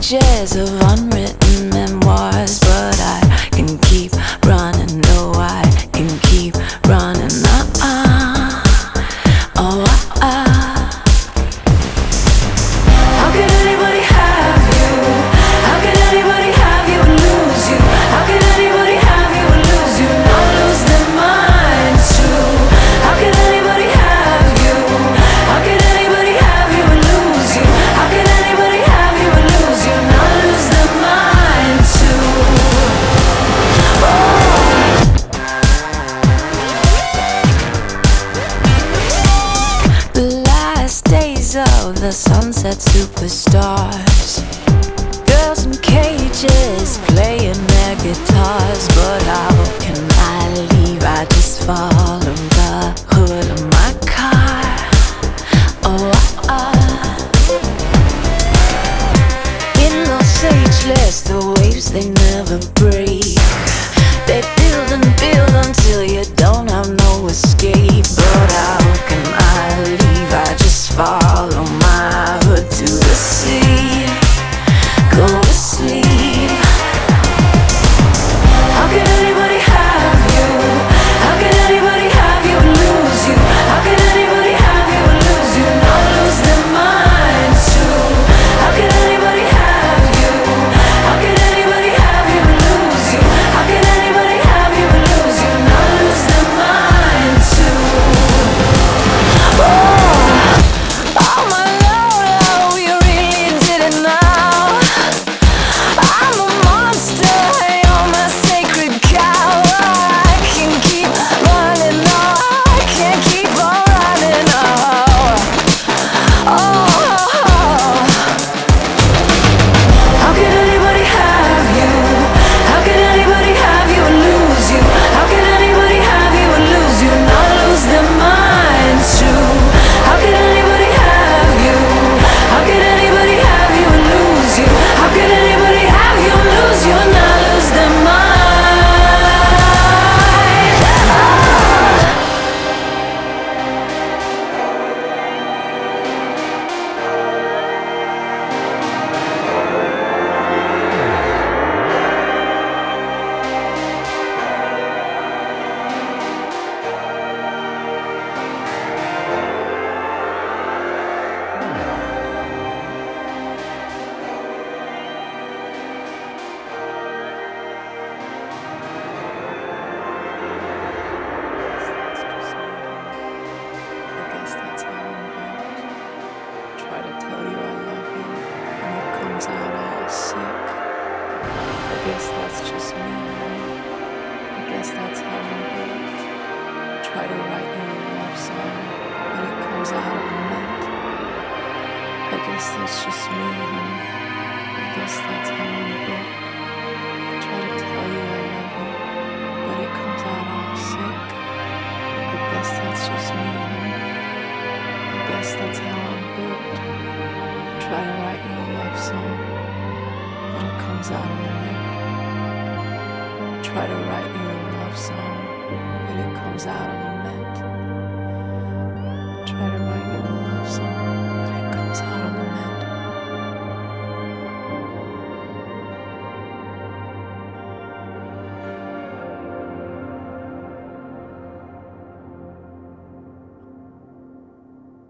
pages of unwritten memoirs, but I can keep running. No, I can keep running. Oh, How can anybody have you? How can anybody have you and lose you? How can anybody have you and lose you? Not lose their mind too. How can anybody have you? How can anybody have you and lose you? How can anybody have you and lose you? Not lose their mind too. The last days of the sunset superstars, girls in cages playing their guitars. But how can I leave? I just follow the hood of my car. Oh, in Los Angeles, the waves they never break. They build and build until you don't have no escape. But how can I leave? I just follow my hood to the sea. Go to sleep. How can anybody have you? How can anybody have you and lose you? How can anybody have you and lose you? Not lose their minds too. How can anybody have you? How can anybody have you and lose you? How can anybody have you and lose you? Not lose their minds too. Oh my Lord, you really did it now. I'm a monster, you're my sacred cow. I can keep running, no, I can't keep on running. How can anybody have you? How can anybody have you and lose you? How can anybody have you and lose you? Not lose their minds too. How can anybody have you? How can anybody have you and lose you? How can anybody have you and lose you and not lose their mind? That's just me, honey. I guess that's how I'm built. I try to write you a love song, but it comes out of a mint. I guess that's just me, honey. I guess that's how I'm built. I try to tell you I love you, but it comes out all sick. I guess that's just me, honey. I guess that's how I'm built. I try to write you a love song, but it comes out of a mint. Try to write you a love song, but it comes out of a mint. Try to write you a love song.